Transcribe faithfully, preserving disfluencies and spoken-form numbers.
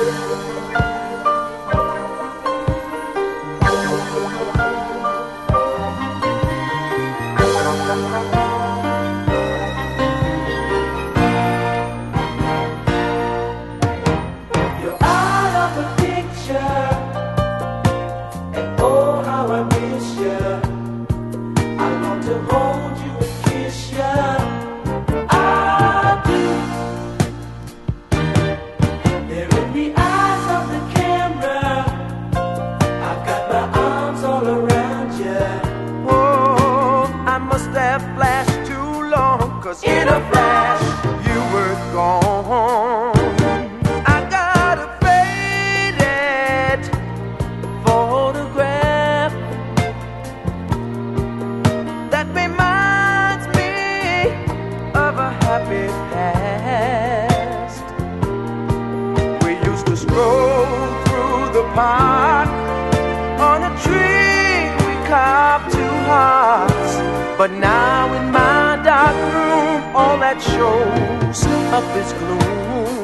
In a flash, you were gone. I got a faded photograph that reminds me of a happy past. We used to stroll through the park on a tree we carved two hearts, but now in my dark room all that shows up is gloom.